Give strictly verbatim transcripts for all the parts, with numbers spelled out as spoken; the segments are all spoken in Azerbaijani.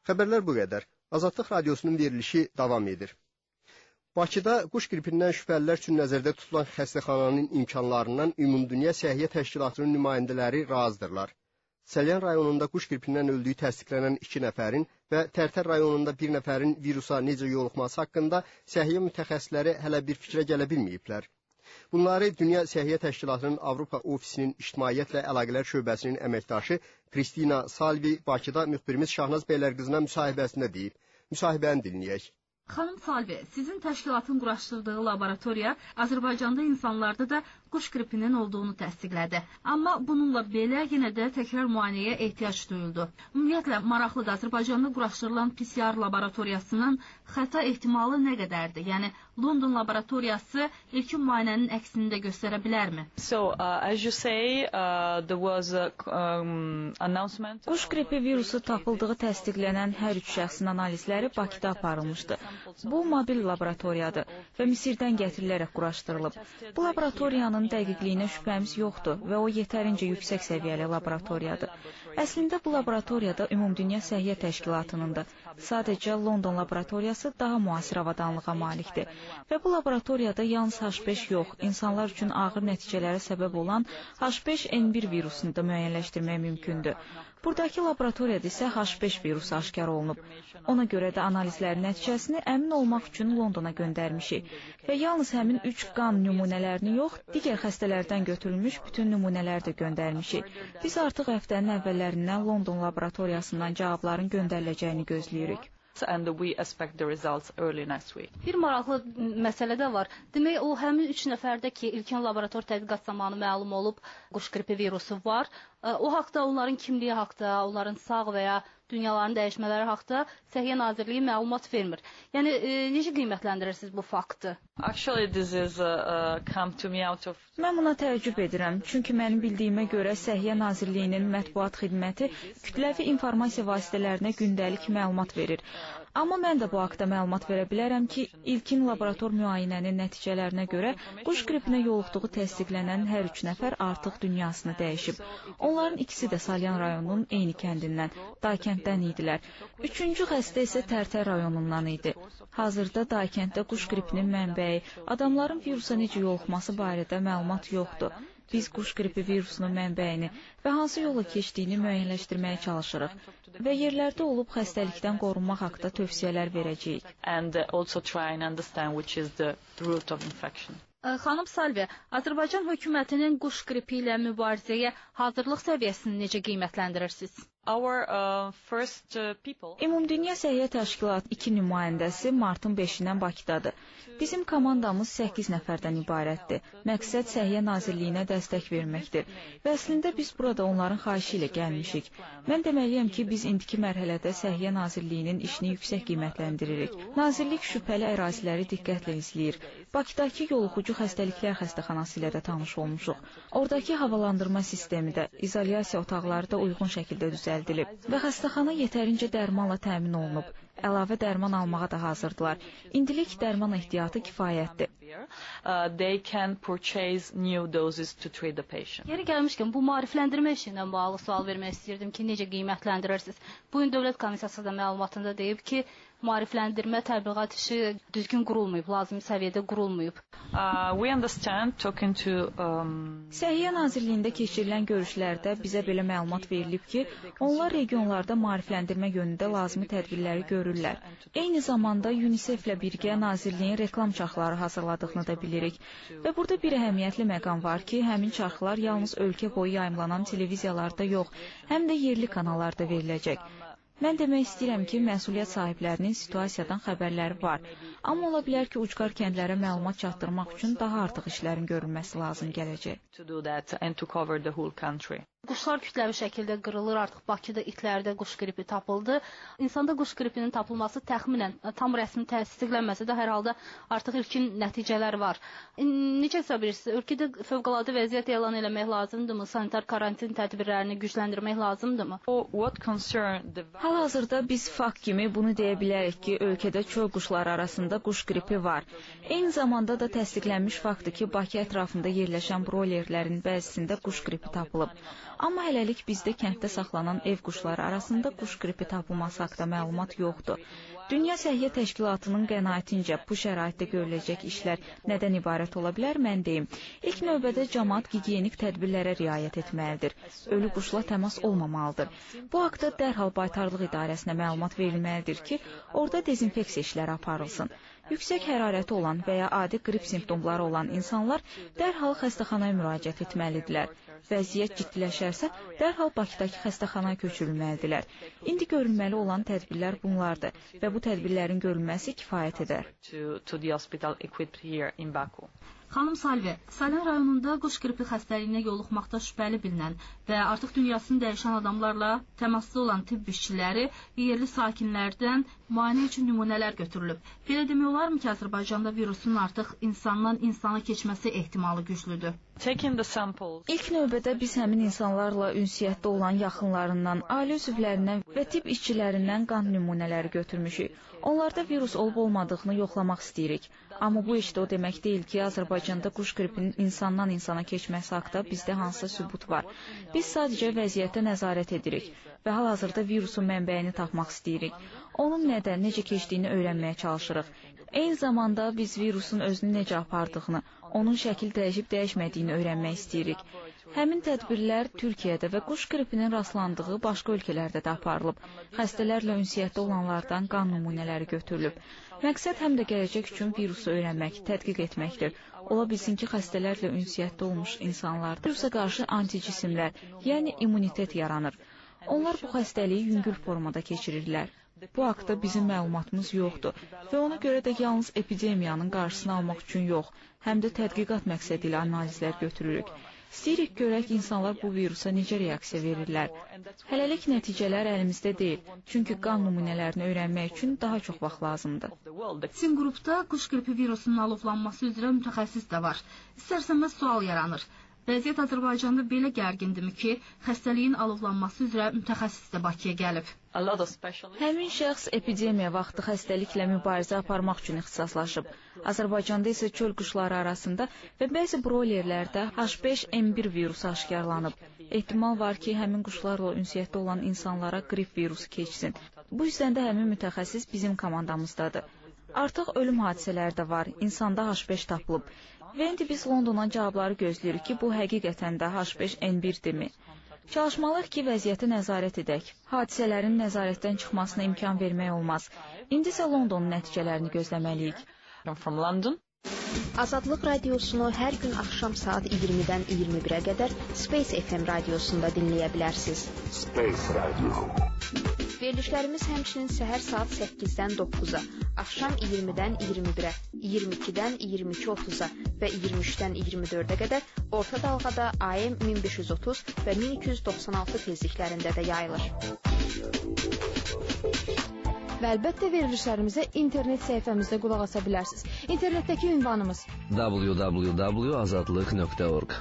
Xəbərlər bu qədər. Azadlıq Radiosunun verilişi davam edir. Bakıda quş qripindən şübhəlilər üçün nəzərdə tutulan xəstəxananın imkanlarından Ümumdünya Səhiyyə Təşkilatının nümayəndələri razıdırlar. Salyan rayonunda quş qripindən öldüyü təsdiqlənən iki nəfərin və Tərtər rayonunda bir nəfərin virusa necə yoluxması haqqında səhiyyə mütəxəssisləri hələ bir fikrə gələ bilməyiblər. Bunları Dünya Səhiyyə Təşkilatının Avropa ofisinin İctimaiyyətlə Əlaqələr şöbəsinin əməkdaşı Kristina Salvi Bakıda müxbirimiz Şahnaz Beylərqızına müsahibəsində deyib. Müsahibəni dinləyək. Xanım Salvi, sizin təşkilatın quraşdırdığı laboratoriya Azərbaycanda insanlarda da quş qripinin olduğunu təsdiqlədi. Amma bununla belə yenə də təkrar müayinəyə ehtiyac duyuldu. Ümumiyyətlə, maraqlıdır, Azərbaycanda quraşdırılan P C R laboratoriyasının xəta ehtimalı nə qədərdir? Yəni, London laboratoriyası ilkin müayinənin əksini də göstərə bilərmi? So, uh, as you say, uh, there was a um, announcement. Quş qripi virusu tapıldığı təsdiqlənən hər üç şəxsin analizləri Bakıda aparılmışdı. Bu mobil laboratoriyadır və Misirdən gətirilərək quraşdırılıb. Bu laboratoriyanın dəqiqliyinə şübhəmiz yoxdur və o yetərincə yüksək səviyyəli laboratoriyadır. Əslində bu laboratoriyada Ümumdünya Səhiyyə Təşkilatının da, sadəcə London laboratoriyası daha müasir avadanlığa malikdir. Və bu laboratoriyada yalnız H beş yox, insanlar üçün ağır nəticələrə səbəb olan H beş N bir virusunu da müəyyənləşdirmək mümkündür. Buradakı laboratoriyada isə H beş virusu aşkar olunub. Ona görə də analizlərin nəticəsini əmin olmaq üçün Londona göndərmişik və yalnız həmin üç qan nümunələrini yox, digər xəstələrdən götürülmüş bütün nümunələri də göndərmişik. Biz artıq həftənin əvvəllərindən London laboratoriyasından cavabların göndəriləcəyini gözləyirik. And we expect the results early next week. Bir maraqlı məsələ də var. Demək, o həmin üç nəfərdə ki, ilkin laborator tədqiqat zamanı məlum olub quş qripi virusu var. O haqda, onların kimliyi haqda, onların sağ və ya dünyaların dəyişmələri haqda Səhiyyə Nazirliyi məlumat vermir. Yəni, e, necə qiymətləndirirsiniz bu faktı? Actually, this is uh, come to me out of... Mən buna təəccüb edirəm. Çünki mənim bildiyimə görə Səhiyyə Nazirliyinin mətbuat xidməti kütləvi informasiya vasitələrinə gündəlik məlumat verir. Amma mən də bu haqda məlumat verə bilərəm ki, ilkin laborator müayinənin nəticələrinə görə quş qripinə yoluxduğu təsdiqlənən hər üç nəfər artıq dünyasını dəyişib. Onların ikisi də Salyan rayonunun eyni kəndindən, Daykənddən idilər. Üçüncü xəstə isə Tərtər rayonundan idi. Hazırda Daykənddə quş qripinin mənbəyi, adamların virusa necə yoluxması barədə məlumat yoxdur. Biz quş qripi virusunun mənbəyini və hansı yola keçdiyini müəyyənləşdirməyə çalışırıq və yerlərdə olub xəstəlikdən qorunmaq haqqında tövsiyələr verəcəyik. And also try and understand which is the root of infection. Xanım Salvi, Azərbaycan hökumətinin quş qripi ilə mübarizəyə hazırlıq səviyyəsini necə qiymətləndirirsiniz? Our uh, first uh, people... Ümumdünya Səhiyyə Təşkilatı iki nümayəndəsi martın beşindən Bakıdadır. Bizim komandamız səkkiz nəfərdən ibarətdir. Məqsəd Səhiyyə Nazirliyinə dəstək verməkdir. Və əslində biz burada onların xahişi ilə gəlmişik. Mən deməliyəm ki, biz indiki mərhələdə Səhiyyə Nazirliyinin işini yüksək qiymətləndiririk. Nazirlik şübhəli əraziləri diqqətlə izləyir. Bakıdakı yoluxucu xəstəliklər xəstəxanası ilə də tanış olmuşuq. Oradakı havalandırma sistemi də, izolyasiya otaqları da uyğun şəkildə düzəldilib və xəstəxana yetərincə dərmanla təmin olunub. Əlavə dərman almağa da hazırdılar. İndilik dərman ehtiyatı kifayətdir. Uh, they can purchase new doses to treat the patient. Yeri gəlmişkən, bu maarifləndirmə işi ilə bağlı sual vermək istəyirdim ki, necə qiymətləndirirsiniz? Bugün Dövlət Komissiyası da məlumatında deyib ki, maarifləndirmə, təbliğat işi düzgün qurulmayıb, lazımi səviyyədə qurulmayıb. Uh, we understand talking to... Um... Səhiyyə Nazirliyində keçirilən görüşlərdə bizə belə məlumat verilib ki, onlar regionlarda maarifləndirmə yönündə lazımi tədbirləri görürlər. Eyni zamanda UNICEF-lə birgə Nazirliyin reklam çarxları hazırladığını da bilirik. Və burada bir əhəmiyyətli məqam var ki, həmin çarxlar yalnız ölkə boyu yayımlanan televiziyalarda yox, həm də yerli kanallarda veriləcək. Mən demək istəyirəm ki, məsuliyyət sahiblərinin situasiyadan xəbərləri var. Amma ola bilər ki, ucqar kəndlərə məlumat çatdırmaq üçün daha artıq işlərin görülməsi lazım gələcək. Quşlar kütləvi şəkildə qırılır, artıq Bakıda itlərdə quş qripi tapıldı. İnsanda quş qripinin tapılması təxminən tam rəsmi təsdiqlənməsə də hər halda artıq ilkin nəticələr var. Necə hesab edirsiniz? Ölkədə fövqəladə vəziyyət elan eləmək lazımdırmı? Sanitar karantin tədbirlərini gücləndirmək lazımdırmı? Hal-hazırda biz fakt kimi bunu deyə bilərik ki, ölkədə çöl quşları arasında quş qripi var. Eyni zamanda da təsdiqlənmiş faktdır ki, Bakı ətrafında yerləşən broilerlərin bəzisində quş qripi tapılıb. Amma hələlik bizdə kənddə saxlanan ev quşları arasında quş qripi tapılması haqqında məlumat yoxdur. Dünya Səhiyyə Təşkilatının qənaətincə bu şəraitdə görüləcək işlər nədən ibarət ola bilər, mən deyim. İlk növbədə cəmaət gigiyenik tədbirlərə riayət etməlidir. Ölü quşla təmas olmamalıdır. Bu haqda dərhal baytarlıq idarəsinə məlumat verilməlidir ki, orada dezinfeksiya işləri aparılsın. Yüksək hərarəti olan və ya adi qrip simptomları olan insanlar dərhal xəstəxanaya müraciət etməlidirlər. Vəziyyət ciddiləşərsə, dərhal Bakıdakı xəstəxanaya köçürülməlidirlər. İndi görülməli olan tədbirlər bunlardır və bu tədbirlərin görülməsi kifayət edər. Xanım Salve, Salyan rayonunda quş qripi xəstəliyinə yoluxmaqda şübhəli bilinən və artıq dünyasını dəyişən adamlarla təmaslı olan tibb işçiləri yerli sakinlərdən müayinə üçün nümunələr götürülüb. Belə demək olarmı ki, Azərbaycanda virusun artıq insandan insana keçməsi ehtimalı güclüdür? İlk növbədə biz həmin insanlarla ünsiyyətdə olan yaxınlarından, ailə üzvlərindən və tibb işçilərindən qan nümunələri götürmüşük. Onlarda virus olub-olmadığını yoxlamaq istəyirik. Amma bu işdə o demək deyil ki, Azərbaycanda quş qripinin insandan insana keçməsi haqqında bizdə hansısa sübut var. Biz sadəcə vəziyyətə nəzarət edirik və hal-hazırda virusun mənbəyini tapmaq istəyirik. Onun nədən, necə keçdiyini öyrənməyə çalışırıq. Eyni zamanda biz virusun özünü necə apardığını, onun şəkil dəyişib dəyişmədiyini öyrənmək istəyirik. Həmin tədbirlər Türkiyədə və quş qripinin rastlandığı başqa ölkələrdə də aparılıb. Xəstələrlə ünsiyyətdə olanlardan qan nümunələri götürülüb. Məqsəd həm də gələcək üçün virusu öyrənmək, tədqiq etməkdir. Ola bilsin ki, xəstələrlə ünsiyyətdə olmuş insanlarda virusa qarşı anticismlər, yəni immunitet yaranır. Onlar bu xəstəliyi yüngül formada keçirirlər. Bu haqda bizim məlumatımız yoxdur və ona görə də yalnız epidemiyanın qarşısını almaq üçün yox, həm də tədqiqat məqsədi ilə analizlər götürürük. İstəyirik görək insanlar bu virusa necə reaksiya verirlər. Hələlik nəticələr əlimizdə deyil, çünki qan nümunələrini öyrənmək üçün daha çox vaxt lazımdır. Sizin qrupda quş qripi virusunun alovlanması üzrə mütəxəssis də var. İstərsənməz sual yaranır. Vəziyyət Azərbaycanda belə gərgindirmi ki, xəstəliyin alovlanması üzrə mütəxəssis də Bakıya gəlib? Həmin şəxs epidemiya vaxtı xəstəliklə mübarizə aparmaq üçün ixtisaslaşıb. Azərbaycanda isə çöl quşları arasında və bəzi broilerlərdə H beş N bir virusu aşkarlanıb. Ehtimal var ki, həmin quşlarla ünsiyyətdə olan insanlara qrip virusu keçsin. Bu yüzdən də həmin mütəxəssis bizim komandamızdadır. Artıq ölüm hadisələri də var, insanda H beş tapılıb. Və indi biz Londondan cavabları gözləyirik ki, bu həqiqətən də H beş N birdirmi? Çalışmalıyıq ki, vəziyyəti nəzarət edək. Hadisələrin nəzarətdən çıxmasına imkan vermək olmaz. İndi isə Londonun nəticələrini gözləməliyik. Azadlıq radiosunu hər gün axşam saat iyirmidən iyirmi birə qədər Space F M radiosunda dinləyə bilərsiniz. Space Radio. Verilişlərimiz həmçinin səhər saat səkkizdən doqquza, axşam iyirmidən iyirmi birə, iyirmi ikidən iyirmi iki otuz'a və iyirmi üçdən iyirmi dördə qədər orta dalğada A M min beş yüz otuz və min iki yüz doxsan altı tezliklərində də yayılır. Və əlbəttə verilişlərimizə internet səhifəmizdə qulaq asa bilərsiniz. İnternetdəki ünvanımız w w w nöqtə azadlıq nöqtə org.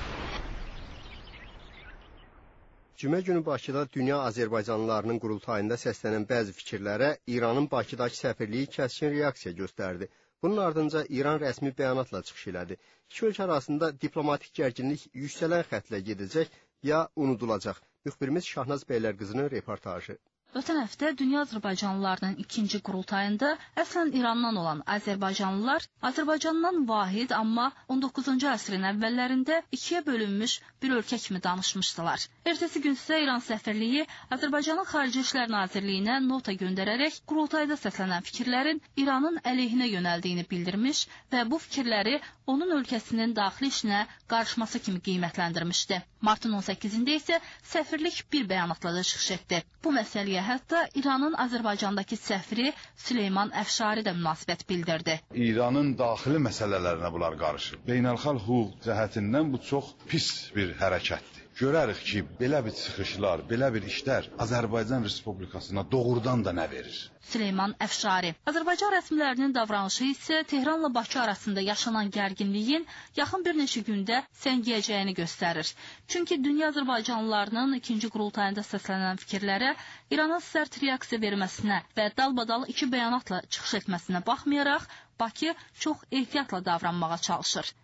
Cümə günü Bakıda dünya azərbaycanlılarının qurultayında səslənən bəzi fikirlərə İranın Bakıdakı səfirliyi kəskin reaksiya göstərdi. Bunun ardınca İran rəsmi bəyanatla çıxış elədi. İki ölkə arasında diplomatik gərginlik yüksələn xəttlə gedəcək ya unudulacaq. Müxbirimiz Şahnaz Bəylərqızının reportajı. Ötən həftə dünya azərbaycanlılarının ikinci qurultayında əslən İrandan olan azərbaycanlılar Azərbaycandan vahid, amma on doqquzuncu əsrin əvvəllərində ikiyə bölünmüş bir ölkə kimi danışmışdılar. Ertəsi gün isə İran səfirliyi Azərbaycanın Xarici İşlər Nazirliyinə nota göndərərək qurultayda səslənən fikirlərin İranın əleyhinə yönəldiyini bildirmiş və bu fikirləri onun ölkəsinin daxili işinə qarışması kimi qiymətləndirmişdi. Martın on səkkizində isə səfirlik bir bəyanatla da çıxış etdi. Bu məsələyə hətta İranın Azərbaycandakı səfiri Süleyman Əfşari də münasibət bildirdi. İranın daxili məsələlərinə bunlar qarışır. Beynəlxalq hüquq cəhətindən bu çox pis bir hərəkətdir. Görərik ki, belə bir çıxışlar, belə bir işlər Azərbaycan Respublikasına doğrudan da nə verir? Süleyman Əfşari. Azərbaycan rəsmilərinin davranışı isə Tehranla Bakı arasında yaşanan gərginliyin yaxın bir neçə gündə səngiyəcəyini göstərir. Çünki dünya azərbaycanlılarının ikinci qurultayında səslənən fikirlərə İranın sərt reaksiya verməsinə və dalbadal iki bəyanatla çıxış etməsinə baxmayaraq, Bakı çox ehtiyatla davranmağa çalışır.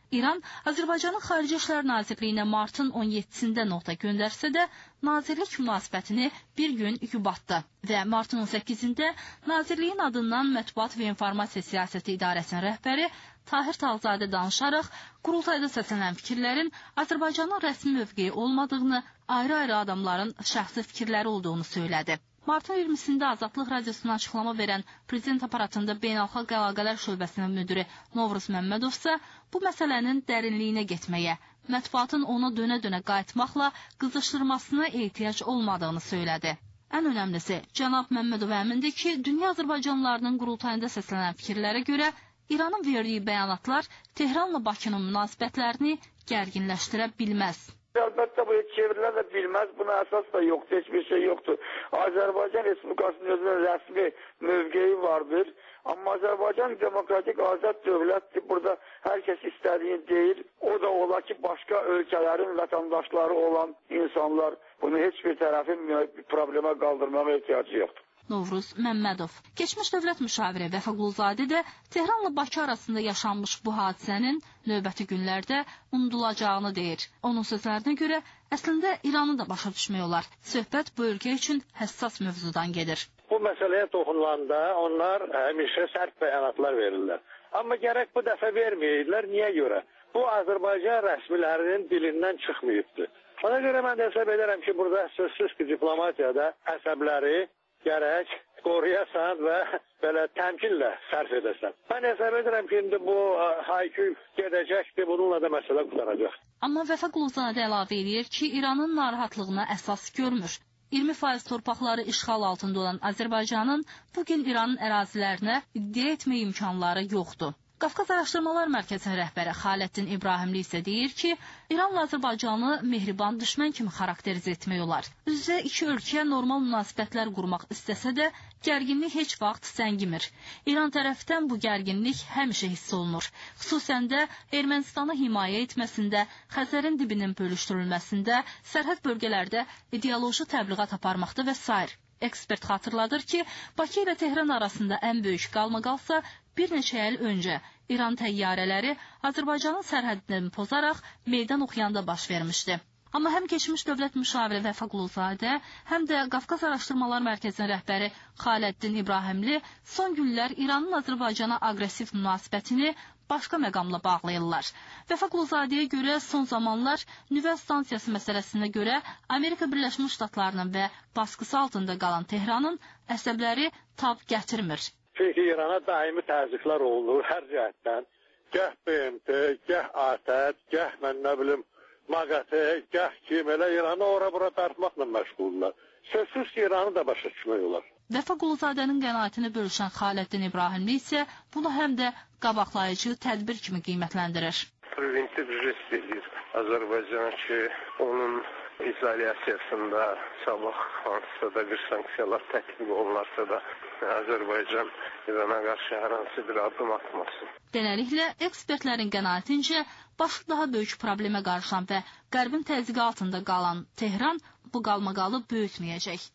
İran Azərbaycanın Xarici İşlər Nazirliyinə martın on yeddisində nota göndərsə də, nazirlik münasibətini bir gün yubatdı və martın on səkkizində nazirliyin adından Mətbuat və İnformasiya Siyasəti İdarəsinin rəhbəri Tahir Tağzadə danışaraq qurultayda səslənən fikirlərin Azərbaycanın rəsmi mövqeyi olmadığını, ayrı-ayrı adamların şəxsi fikirləri olduğunu söylədi. Martın iyirmisində Azadlıq Radiosuna açıqlama verən Prezident aparatında Beynəlxalq Əlaqələr Şöbəsinin müdiri Novruz Məmmədov isə bu məsələnin dərinliyinə getməyə, mətbuatın ona dönə-dönə qayıtmaqla qızışdırmasına ehtiyac olmadığını söylədi. Ən önəmlisi, cənab Məmmədov əmindir ki, dünya azərbaycanlılarının qurultayında səslənən fikirlərə görə İranın verdiyi bəyanatlar Tehranla Bakının münasibətlərini gərginləşdirə bilməz. Əlbəttə bu çevrilə də bilməz, buna əsas da yoxdur, heç bir şey yoxdur. Azərbaycan Respublikasının özünün rəsmi mövqeyi vardır. Amma Azərbaycan demokratik azad dövlətdir. Burada hər kəs istədiyini deyir. O da ola ki, başqa ölkələrin vətəndaşları olan insanlar bunu heç bir tərəfin problemə qaldırmağa ehtiyacı yoxdur. Novruz Məmmədov. Keçmiş dövlət müşaviri Vəfa Quluzadə də Tehranla Bakı arasında yaşanmış bu hadisənin növbəti günlərdə unudulacağını deyir. Onun sözlərinə görə əslində İranı da başa düşmək olar. Söhbət bu ölkə üçün həssas mövzudan gedir. Bu məsələyə toxunulanda onlar həmişə sərt bəyanatlar verirlər. Amma gərək bu dəfə verməyirlər. Niyə görə? Bu Azərbaycan rəsmilərinin dilindən çıxmayıbdır. Ona görə mən də hesab edirəm ki, burada sözsüz ki, diplomatiyada əsəbləri gərək qoruyasan və belə təmkinlə sərf edəsən. Mən hesab edirəm ki, indi bu haykü gedəcəkdir, bununla da məsələ qutaracaq. Amma Vəfa Quluzadə əlavə edir ki, İranın narahatlığına əsas görmür. iyirmi faiz torpaqları işğal altında olan Azərbaycanın bugün İranın ərazilərinə iddia etmək imkanları yoxdur. Qafqaz Araşdırmalar Mərkəzinin rəhbəri Xaləddin İbrahimli isə deyir ki, İranla Azərbaycanı mehriban düşmən kimi xarakterizə etmək olar. Üzrə iki ölkə normal münasibətlər qurmaq istəsə də, gərginlik heç vaxt səngimir. İran tərəfdən bu gərginlik həmişə hiss olunur. Xüsusən də Ermənistanı himayə etməsində, Xəzərin dibinin bölüşdürülməsində, sərhəd bölgələrdə ideoloji təbliğat aparmaqda və s. Ekspert xatırladır ki, Bakı ilə Tehran arasında ən böyük qalmaqalsa bir neçə il öncə İran təyyarələri Azərbaycanın sərhədini pozaraq meydan oxuyanda baş vermişdi. Amma həm keçmiş dövlət müşaviri Vəfa Quluzadə, həm də Qafqaz Araşdırmalar Mərkəzinin rəhbəri Xaləddin İbrahimli son günlər İranın Azərbaycana aqressiv münasibətini başqa məqamla bağlayırlar. Vəfa Quluzadəyə görə son zamanlar nüvə stansiyası məsələsinə görə Amerika Birləşmiş Ştatlarının və baskısı altında qalan Tehranın əsəbləri tab gətirmir. Çünki İrana daimi təzyiqlər olunur hər cəhətdən. Gəh B M T, gəh ATƏT, gəh mən nə bilim MAQATE, gəh kim elə İranı ora-bura dartmaqla məşğuldurlar. Sözsüz ki, İranı da başa düşmək olar. Vəfa Quluzadənin qənaətini bölüşən Xaləddin İbrahimli isə bunu həm də qabaqlayıcı tədbir kimi qiymətləndirir. Preventiv jest edir Azərbaycana ki, onun izolyasiyasında sabah hansısa da bir sanksiyalar tətbiq olunarsa da Azərbaycan İrana qarşı hər hansı bir addım atmasın. Beləliklə, ekspertlərin qənaətincə, başı daha böyük problemə qarşılan və Qərbin təzyiqi altında qalan Tehran bu qalmaqalı böyütməyəcək.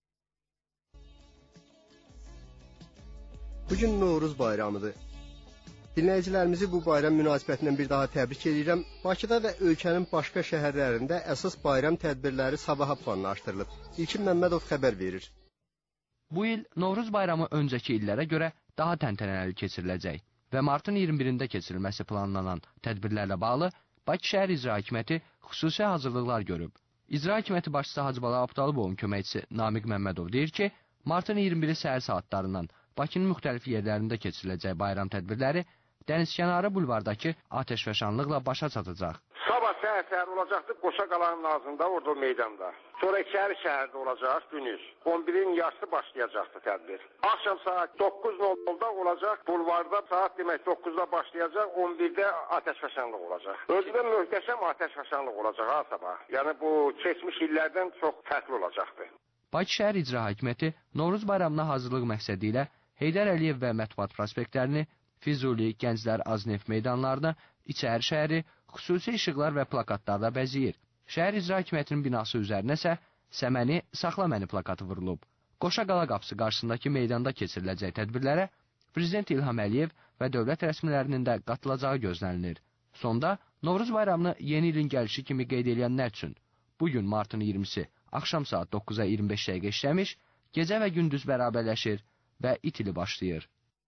Bugün Novruz bayramıdır. Dinləyicilərimizi bu bayram münasibətindən bir daha təbrik edirəm. Bakıda və ölkənin başqa şəhərlərində əsas bayram tədbirləri sabaha planlaşdırılıb. İlkin Məmmədov xəbər verir. Bu il Novruz bayramı öncəki illərə görə daha təntənəli keçiriləcək və martın iyirmi birində keçirilməsi planlanan tədbirlərlə bağlı Bakı şəhər İcra Hakimiyyəti xüsusi hazırlıqlar görüb. İcra Hakimiyyəti başçısı Hacıbala Abdalıbovun köməkçisi Namiq Məmmədov deyir ki, martın iyirmi biri səhər saatlarından Bakının müxtəlif yerlərində keçiriləcək bayram tədbirləri dənizkənarı bulvardakı atəşfəşanlıqla başa çatacaq. Sabah səhər olacaqdır Qoşa qalanın ağzında, orada o meydanda. Sonra İçəri şəhərdə olacaq günüz. on birin yarısı başlayacaqdır tədbir. Axşam saat doqquz nolda olacaq bulvarda, saat demək doqquzda başlayacaq, on birdə atəşfəşanlıq olacaq. Özü də möhtəşəm atəşfəşanlıq olacaq ha sabah. Yəni bu keçmiş illərdən çox fərqli olacaqdır. Bakı şəhər İcra Hakimiyyəti Novruz bayramına hazırlıq məqsədi ilə Heydər Əliyev və Mətbuat prospektlərini, Füzuli, Gənclər, Azneft meydanlarını, İçəri şəhəri xüsusi işıqlar və plakatlarla bəzəyir. Şəhər İcra Hakimiyyətinin binası üzərinə isə Səməni, Saxla məni plakatı vurulub. Qoşa Qala qapısı qarşısındakı meydanda keçiriləcək tədbirlərə Prezident İlham Əliyev və dövlət rəsmilərinin də qatılacağı gözlənilir. Sonda Novruz bayramını yeni ilin gəlişi kimi qeyd edənlər üçün bu gün martın iyirmisi axşam saat doqquza iyirmi beş dəqiqə işləmiş, gecə və gündüz bərabərləşir və itili başlayır.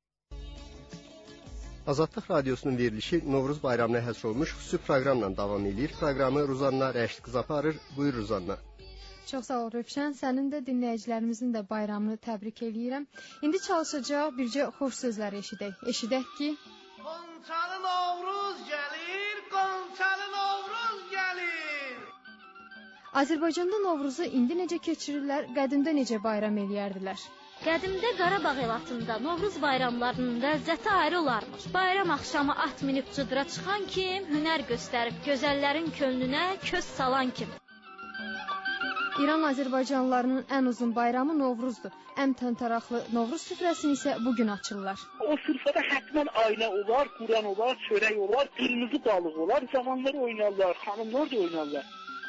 Azadlıq Radiosunun verilişi Novruz bayramına həsr olmuş xüsusi proqramla davam edir. Proqramı Ruzanna Rəşid qız aparır. Buyur Ruzanna. Çox sağ ol Rövşən. Sənin də dinləyicilərimizin də bayramını təbrik eləyirəm. İndi çalışacaq bircə xoş sözlər eşidək. Eşidək ki, Qonçalı Novruz gəlir, Qonçalı Novruz gəlir. Azərbaycanda Novruzu indi necə keçirirlər, qədimdə necə bayram eləyərdilər? Qədimdə Qarabağ elatında Novruz bayramlarının ləzzəti ayrı olarmış. Bayram axşamı at minib cıdıra çıxan kim, hünər göstərib gözəllərin könlünə köz salan kim. İran Azərbaycanlılarının ən uzun bayramı Novruzdur. Ən təntəraqlı Novruz süfrəsini isə bugün açırlar. O süfrədə həttəmən aynə olar, Quran olar, çörək olar, qırmızı balıq olar, cavanlar oynarlar, xanımlar da oynarlar.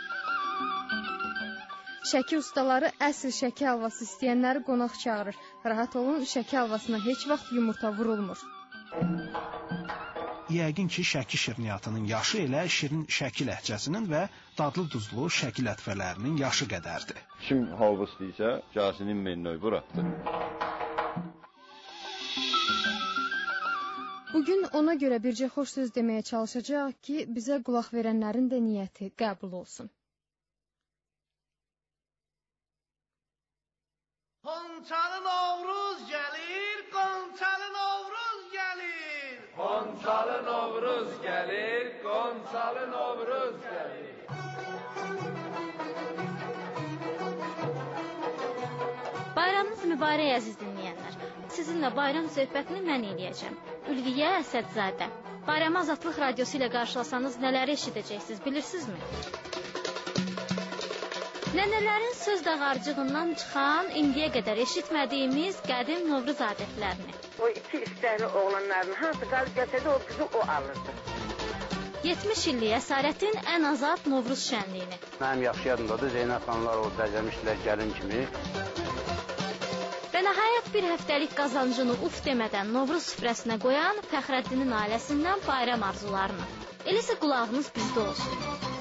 Şəki ustaları əsl şəki halvası istəyənləri qonaq çağırır. Rahat olun, şəki halvasına heç vaxt yumurta vurulmur. Yəqin ki, şəki şirniyyatının yaşı elə şirin şəki ləhcəsinin və dadlı-duzlu şəki lətifələrinin yaşı qədərdir. Kim halva istəyirsə, gəlsinin mennoy buraxdır. Bugün ona görə bircə xoş söz deməyə çalışacaq ki, bizə qulaq verənlərin də niyyəti qəbul olsun. Qonçalı Novruz gəlir, Qonçalı Novruz gəlir. Qonçalı Novruz gəlir, Qonçalı Novruz gəlir. Bayramınız mübarək əziz dinləyənlər. Sizinlə bayram söhbətini mən eləyəcəm. Ülviyə Əsədzadə. Bayramı Azadlıq Radiosu ilə qarşılasanız nələri eşidəcəksiniz, bilirsinizmi? Nənələrin söz dağarcığından çıxan, indiyə qədər eşitmədiyimiz qədim Novruz adətlərini. O iki istəkli oğlanların hansı qalıb gətirdi, o qızı o alırdı. yetmiş illik əsarətin ən azad Novruz şənliyini. Mənim yaxşı yadımdadır, Zeynəb xanımlar o bəzəmişdilər gəlin kimi. Və nəhayət bir həftəlik qazancını uf demədən Novruz süfrəsinə qoyan Fəxrəddinin ailəsindən bayram arzularını. Eləsə qulağınız bizdə olsun.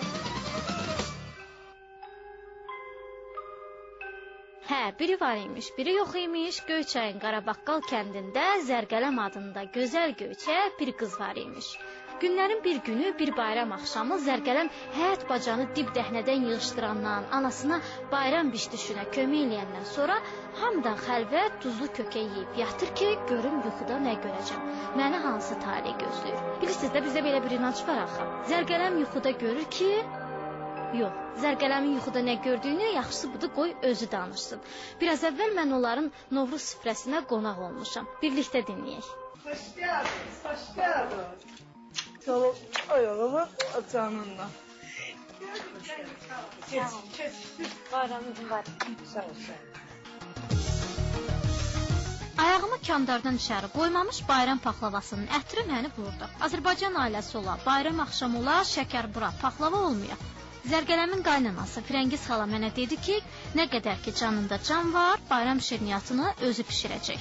Hə, biri var imiş, biri yox imiş. Göyçayın Qarabaqqal kəndində Zərgələm adında gözəl göyçə bir qız var imiş. Günlərin bir günü, bir bayram axşamı Zərgələm həyət bacanı dib dəhnədən yığışdırandan, anasına bayram bişdişinə kömək eləyəndən sonra hamıdan xəlvət duzlu kökə yeyib yatır ki, görüm yuxuda nə görəcəm, məni hansı talih gözləyir. Bilirsiniz də, bizdə belə bir inanc var axı. Zərgələm yuxuda görür ki, yox, Zərgələmin yuxuda nə gördüyünü yaxşısı budur, qoy özü danışsın. Biraz əvvəl mən onların Novruz süfrəsinə qonaq olmuşam. Birlikdə dinləyək. Xoş gəldiniz, xoş gəldiniz. Çalıb ayağımı canınla. Keç, keç. Bayramın var. Sağ ol, sağ ol. Ayağımı kandardan içəri qoymamış bayram paxlavasının ətri məni vurdu. Azərbaycan ailəsi ola, bayram axşamı ola, şəkər bura, paxlava olmuyor. Zərgələmin qaynanası Firəngiz xala mənə dedi ki, nə qədər ki canında can var, bayram şirniyyatını özü pişirəcək.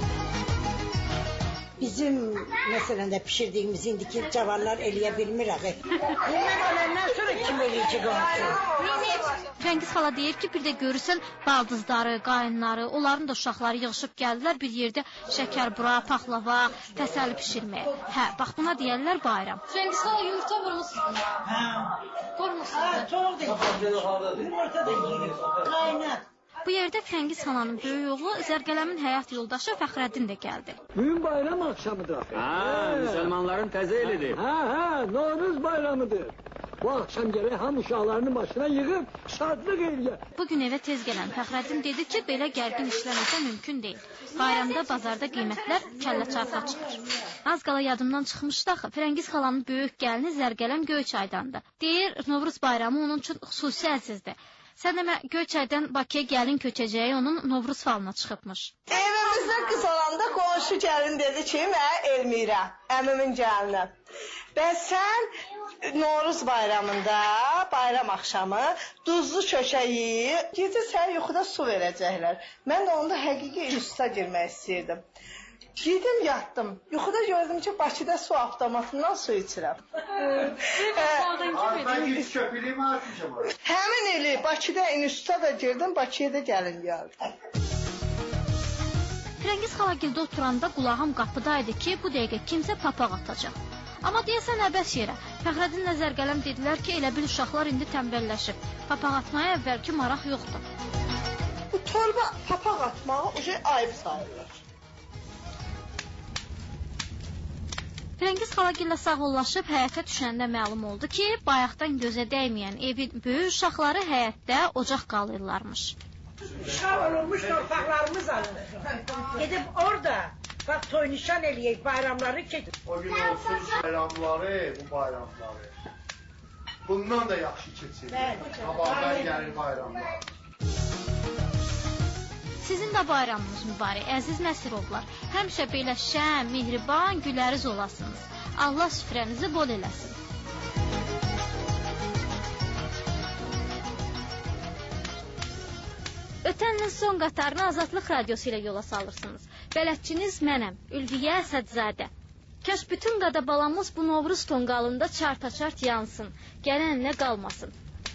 Bizim məsələn də pişirdiyimiz indiki cavanlar eləyə bilmir ağı. Yemək öləndən sonra kim eləyəcək onu? Firəngiz xala deyir ki, bir də görürsən baldızları, qayınları, onların da uşaqları yığışıb gəldilər bir yerdə şəkər bura, paxlava, təsəlli pişirməyə. Hə, bax buna deyərlər bayram. Firəngiz xala yumurta vurmuşsunuz. Hə. Vurmuşsunuz. Hə, çox deyil. Yumurta da yiyir. Qaynat. Bu yerdə Firəngiz xalanın böyük oğlu Zərgələmin həyat yoldaşı Fəxrəddin də gəldi. Bugün bayram axşamıdır. Ha, müsəlmanların təzə elidir. Ha, ha, Novruz bayramıdır. Bu axşam gərək hamı uşaqlarını başına yığıb şadlıq eləyər. Bugün evə tez gələn Fəxrəddin dedi ki, belə gərgin işləməsə mümkün deyil. Bayramda bazarda qiymətlər kəllə çarxa çıxır. Az qala yadımdan çıxmışdı axı, Firəngiz xalanın böyük gəlini Zərgələm Göyçaydandır. Deyir, Novruz bayramı onun üçün xüsusi əzizdir. Sən demə, Göyçaydan Bakıya gəlin köçəcəyi onun Novruz falına çıxıbmış. Evimizdə qız olanda qonşu gəlin dedi ki, mən Elmirə, əmimin gəlini. Bəs sən Novruz bayramında, bayram axşamı duzlu kökə yeyib, gecə sənə yuxuda su verəcəklər. Mən də onda həqiqi üsta girmək istəyirdim. Yedim, yatdım. Yuxuda gördüm ki, Bakıda su avtomatından su içirəm. Həmin ili Bakıda instituta da girdim, Bakıya da gəlin gəldim. Firəngiz xalagildə oturanda qulağım qapıdaydı ki, bu dəqiqə kimsə papaq atacaq. Amma deyəsən əbəs yerə. Fəxrəddinlə Zərgələm dedilər ki, elə bil uşaqlar indi tənbəlləşib. Papaq atmaya əvvəlki maraq yoxdur. Bu torba papaq atmağı o şey ayıb sayılır. Firəngiz xalagillə sağollaşıb həyətə düşəndə məlum oldu ki, bayaqdan gözə dəyməyən evin böyük uşaqları həyətdə ocaq qalırlarmış. Uşaq olurmuş torpaqlarımız alınır. Gedib orada bak toy nişan eləyək, bayramları keçir. O gün olsun bayramları, bu bayramları. Bundan da yaxşı keçir. Qabaqdan gəlir bayramlar. Sizin də bayramınız mübarək, əziz Nəsirovlar. Həmişə belə şən, mehriban, güləriz olasınız. Allah süfrənizi bol eləsin. Ötən ilin son qatarını Azadlıq Radiosu ilə yola salırsınız. Bələdçiniz mənəm, Ülviyə Əsədzadə. Kaş bütün qadabalamız bu Novruz tonqalında çarta-çart yansın, gələnlə qalmasın.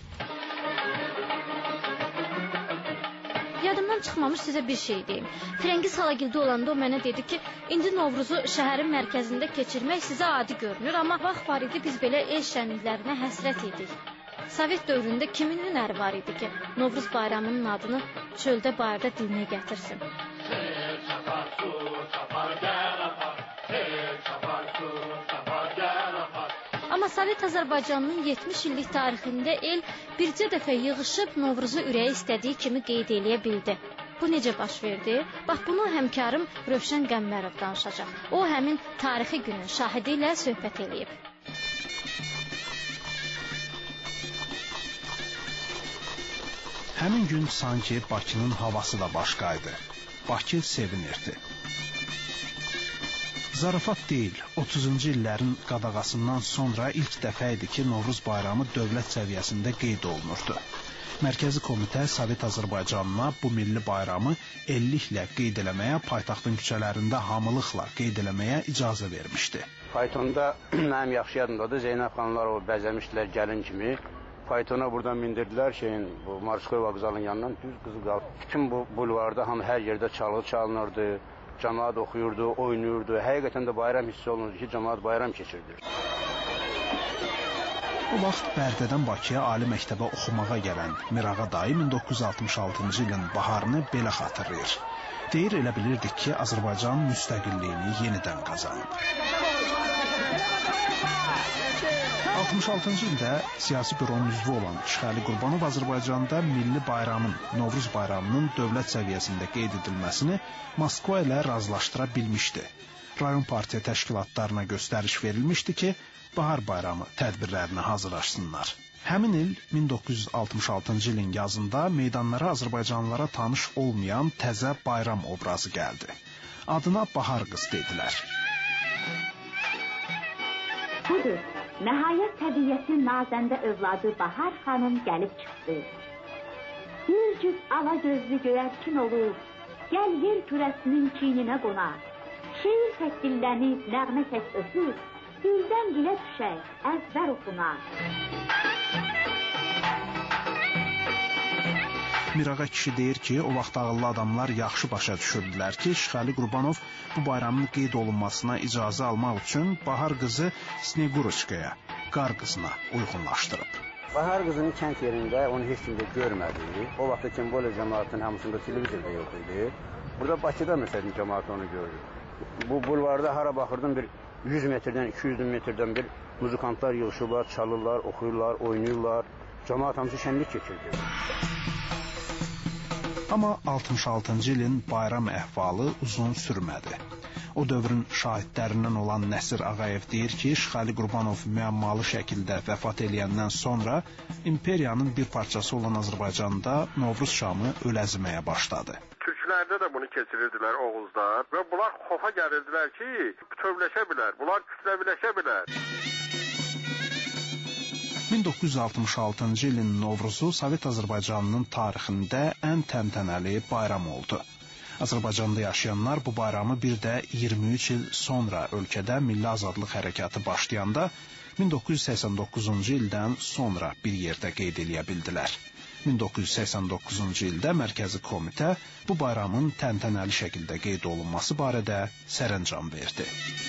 Yadımdan çıxmamış sizə bir şey deyim. Firəngiz xalagildə olanda o mənə dedi ki, indi Novruzu şəhərin mərkəzində keçirmək sizə adi görünür, amma vaxt var idi biz belə el şənliklərinə həsrət idik. Sovet dövründə kimin hünəri var idi ki, Novruz bayramının adını çöldə bayırda dilinə gətirsin? Amma Sovet Azərbaycanının yetmiş illik tarixində el bircə dəfə yığışıb Novruzu ürəyi istədiyi kimi qeyd eləyə bildi. Bu necə baş verdi? Bax, bunu həmkarım Rövşən Qəmmərov danışacaq. O, həmin tarixi günün şahidi ilə söhbət eləyib. Həmin gün sanki Bakının havası da başqaydı. Bakı sevinirdi. Zarafat deyil, otuzuncu illərin qadağasından sonra ilk dəfə idi ki, Novruz bayramı dövlət səviyyəsində qeyd olunurdu. Mərkəzi Komitə Sovet Azərbaycanına bu milli bayramı elliklə qeyd eləməyə, paytaxtın küçələrində hamılıqla qeyd eləməyə icazə vermişdi. Faytonda mənim yaxşı yadımdadır, Zeynəb xanımlar o bəzəmişdilər gəlin kimi. Faytona buradan mindirdilər şeyin, bu Marskoy vağzalının yanından düz qızı qaldı. Bütün bu bulvarda hamı hər yerdə çalğı çalınırdı. Cəmaat oxuyurdu, oynayırdı. Həqiqətən də bayram hissi olunurdu ki, cəmaat bayram keçirdi. O vaxt Bərdədən Bakıya ali məktəbə oxumağa gələn Mirağa dayı min doqquz yüz altmış altıncı ilin baharını belə xatırlayır. Deyir, elə bilirdik ki, Azərbaycan müstəqilliyini yenidən qazanıb. altmış altıncı ildə siyasi büronun üzvü olan Şəxəli Qurbanov Azərbaycanda milli bayramın, Novruz bayramının dövlət səviyyəsində qeyd edilməsini Moskva ilə razılaşdıra bilmişdi. Rayon partiya təşkilatlarına göstəriş verilmişdi ki, bahar bayramı tədbirlərinə hazırlaşsınlar. Həmin il min doqquz yüz altmış altıncı ilin yazında meydanlara Azərbaycanlılara tanış olmayan təzə bayram obrazı gəldi. Adına Bahar qız dedilər. Budur. Nəhayət təbiyyətin nazəndə övladı Bahar xanım gəlib çıxdı. Bir cüz ala gözlü göyərçin olur, gəl yer kürəsinin çiyninə qonar. Şeir tək dillənib, nəğmə tək öpür, dildən dilə düşək, əzbər oxunar. Mirağa kişi deyir ki, o vaxt ağıllı adamlar yaxşı başa düşürdülər ki, Şəxəli Qurbanov bu bayramın qeyd olunmasına icazə almaq üçün Bahar qızı Sneguroçkaya, qar qızına uyğunlaşdırıb. Bahar qızının kənd yerində onu heç kim də görmədi. O vaxt Kembole cəmaatının hamısında televizorda yox idi. Burada Bakıda məsələn cəmaat onu gördü. Bu bulvarda hara baxırdım bir yüz metrdən, iki yüz metrdən bir muzikantlar yığışırlar, çalırlar, oxuyurlar, oynayırlar. Cəmaat hamısı şənlik keçirdi. Amma altmış altıncı ilin bayram əhvalı uzun sürmədi. O dövrün şahidlərindən olan Nəsir Ağayev deyir ki, Şəxəli Qurbanov müəmmalı şəkildə vəfat eləyəndən sonra imperiyanın bir parçası olan Azərbaycanda Novruz şamı öləziməyə başladı. Türklərdə də bunu keçirirdilər Oğuzlar və bunlar xofa gəlirdilər ki, bütövləşə bilər, bunlar kütləviləşə bilər. min doqquz yüz altmış altıncı ilin Novruzu Sovet Azərbaycanının tarixində ən təntənəli bayram oldu. Azərbaycanda yaşayanlar bu bayramı bir də iyirmi üç il sonra ölkədə milli azadlıq hərəkatı başlayanda min doqquz yüz səksən doqquzuncu ildən sonra bir yerdə qeyd edə bildilər. min doqquz yüz səksən doqquzuncu ildə Mərkəzi Komitə bu bayramın təntənəli şəkildə qeyd olunması barədə sərəncam verdi.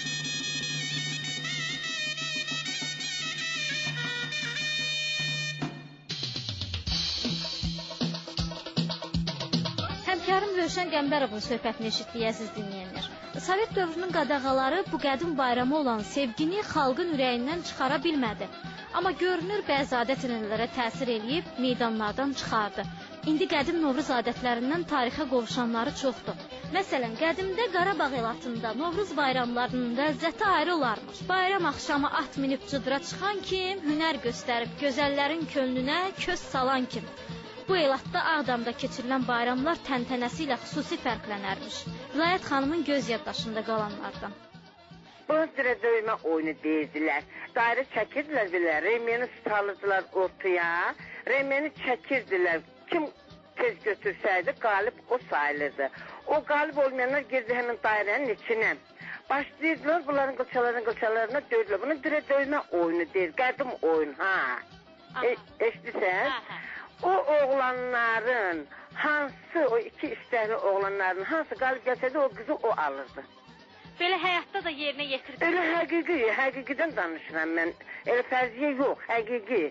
Həmkarım Rövşən Qəmbərovun söhbətini eşitdik, əziz dinləyənlər. Sovet dövrünün qadağaları bu qədim bayramı olan sevgini xalqın ürəyindən çıxara bilmədi. Amma görünür bəzi adət-ənənələrə təsir eləyib meydanlardan çıxardı. İndi qədim Novruz adətlərindən tarixə qovuşanları çoxdur. Məsələn, qədimdə Qarabağ elatında Novruz bayramlarının ləzzəti ayrı olarmış. Bayram axşamı at minib cıdıra çıxan kim, hünər göstərib gözəllərin könlünə köz salan kim. Bu elatda Ağdamda keçirilən bayramlar təntənəsi ilə xüsusi fərqlənərmiş. Vilayət xanımın göz yaddaşında qalanlardan. Bunu dirə döymə oyunu deyirdilər. Dairə çəkirdilər belə, remeni tutardılar ortaya, remeni çəkirdilər. Kim tez götürsəydi, qalib o sayılırdı. O qalib olmayanlar girdi həmin dairənin içinə. Başlayırdılar bunların qılçalarına qılçalarına döydülər. Bunu dirə döymə oyunu deyir, qədim oyun, ha. E, eşdirsən? O oğlanların hansı, o iki istəkli oğlanların hansı qalib gəlsəydi, o qızı o alırdı. Belə həyatda da yerinə yetirdi. Elə həqiqi, həqiqidən danışıram mən. Elə fərziyə yox, həqiqi.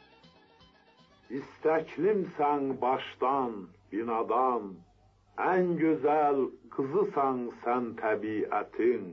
İstəklimsən başdan, binadan, ən gözəl qızısan sən təbiətin.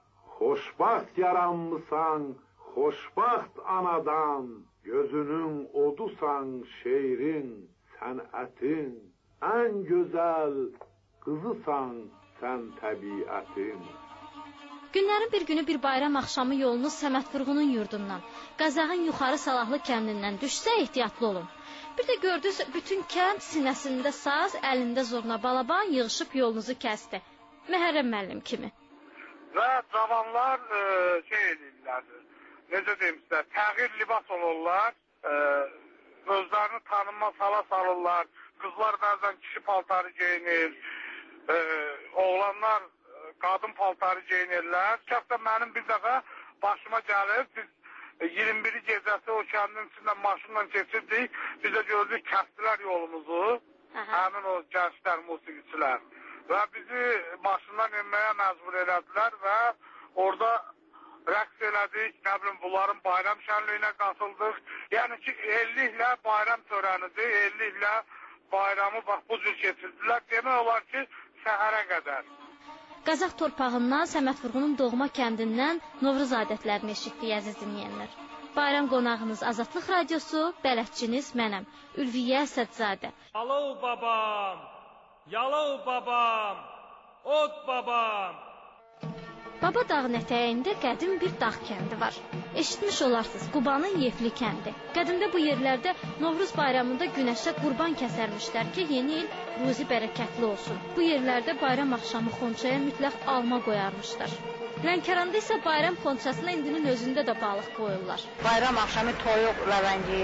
Xoşbaxt yaranmısan, xoşbaxt anadan, gözünün odusan şeirin, sənətin. Ən gözəl qızısan sən təbiətin. Günlərin bir günü bir bayram axşamı yolunuz Səməd Vurğunun yurdundan, Qazağın yuxarı Salahlı kəndindən düşsə ehtiyatlı olun. Bir də gördünüz, bütün kənd sinəsində saz, əlində zorna balaban yığışıb yolunuzu kəsdi. Məhərrəm müəllim kimi. Və cavanlar e, şey edirlər, necə deyim sizə, təğyir libas olurlar, e, özlərini tanınmaz hala salırlar, qızlar bəzən kişi paltarı geyinir, e, oğlanlar qadın paltarı geyinirlər. Kəsdə mənim bir dəfə başıma gəlib, biz iyirmi biri gecəsi o kəndin içindən maşınla keçirdik, biz də gördük, kəsdilər yolumuzu, həmin o gənclər, musiqiçilər. Və bizi maşından inməyə məcbur elədilər və orada rəqs elədik, nə bilim, bunların bayram şənliyinə qatıldıq. Yəni ki, elliklə bayram törənidir, elliklə bayramı bax bu cür keçirdilər. Demək olar ki, səhərə qədər. Qazaq torpağından, Səməd Vurğunun doğma kəndindən Novruz adətlərini eşitdik, əziz dinləyənlər. Bayram qonağınız Azadlıq Radiosu, bələdçiniz mənəm, Ülviyə Əsədzadə. Yalov babam, yalov babam, od babam. Baba dağın ətəyində qədim bir dağ kəndi var. Eşitmiş olarsınız, Qubanın Yefli kəndi. Qədimdə bu yerlərdə Novruz bayramında günəşə qurban kəsərmişlər ki, yeni il ruzi bərəkətli olsun. Bu yerlərdə bayram axşamı xonçaya mütləq alma qoyarmışlar. Lənkəranda isə bayram xonçasına indinin özündə də balıq qoyurlar. Bayram axşamı toyuq ləvəngi,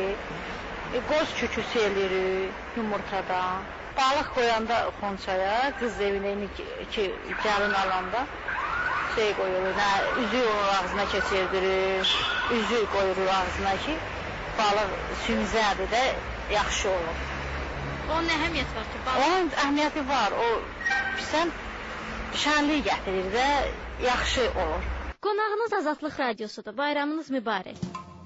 qoz küküsü eləyirik yumurtadan. Balıq qoyanda xonçaya, qız evinə ki, gəlin alanda şey qoyulur, üzük onun ağzına keçirdirir, üzük qoyulur ağzına ki, balıq sünzədir də yaxşı olur. Onun əhəmiyyəti var ki, balıq? Onun əhəmiyyəti var, o sən şənlik gətirir də yaxşı olur. Qonağınız Azadlıq Radiosudur, bayramınız mübarək.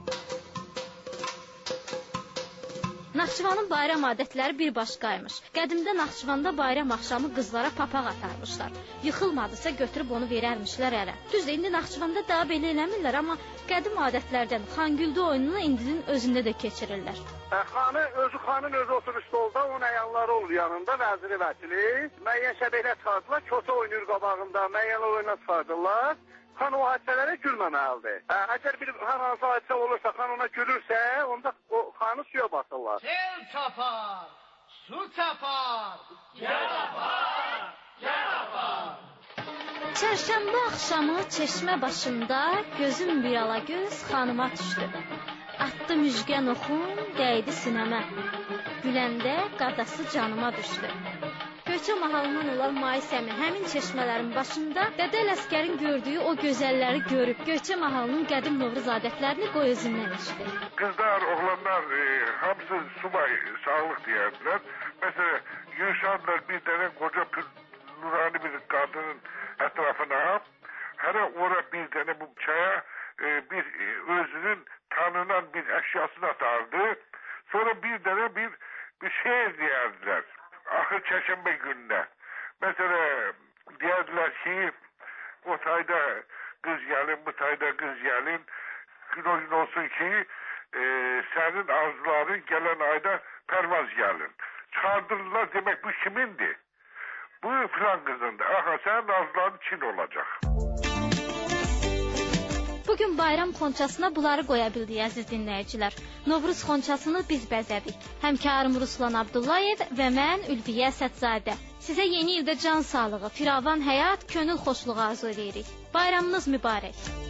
Naxçıvanın bayram adətləri bir başqaymış. Qədimdə Naxçıvanda bayram axşamı qızlara papaq atarmışlar. Yıxılmadısa götürüb onu verərmişlər ərə. Düzdür, indi Naxçıvanda daha belə eləmirlər, amma qədim adətlərdən Xangüldü oyununu indinin özündə də keçirirlər. Xanı, özü xanın özü oturur stolda, onun əyanları olur yanında, vəziri vəkili. Müəyyən şəbəklə çıxardılar, kötə oynayır qabağında, müəyyən oyuna çıxardılar. Xan o hadisələrə gülməməlidir. Əgər bir hər hansı hadisə olursa, xan ona gülürsə, onda o xanı suya basırlar. Sel çapar, su çapar, gəl apar, gəl apar. Çərşənbə axşamı çeşmə başında gözüm bir alagöz xanıma düşdü. Atdı müjgən oxum, dəydi sinəmə. Güləndə qadası canıma düşdü. Göyçə mahalından olan Mais əmi həmin çeşmələrin başında Dədə Ələsgərin gördüyü o gözəlləri görüb Göyçə mahalının qədim Novruz adətlərini qoy özündən eşidir. Qızlar, oğlanlar e, hamısı subay sağlıq deyərdilər. Mesela yığışardılar bir tane koca bir nurani bir kadının etrafına. Her ora bir tane bu çaya e, bir e, özünün tanınan bir eşyasını atardı. Sonra bir tane bir bir şey diyerdiler. Ahır çeşembe gününe. Mesela diyerdiler ki o tayda kız gelin, bu tayda kız gelin. Gün olsun ki e, senin arzuların gelen ayda pervaz gelin. Çağırdırdılar demek bu kimindi? Bu filan kızındı. Aha senin arzuların Çin olacak. Bugün bayram xonçasına bunları qoya bildik əziz dinləyicilər. Novruz xonçasını biz bəzədik. Həmkarım Ruslan Abdullayev və mən Ülviyə Əsədzadə. Sizə yeni ildə can sağlığı, firavan həyat, könül xoşluğu arzu edirik. Bayramınız mübarək.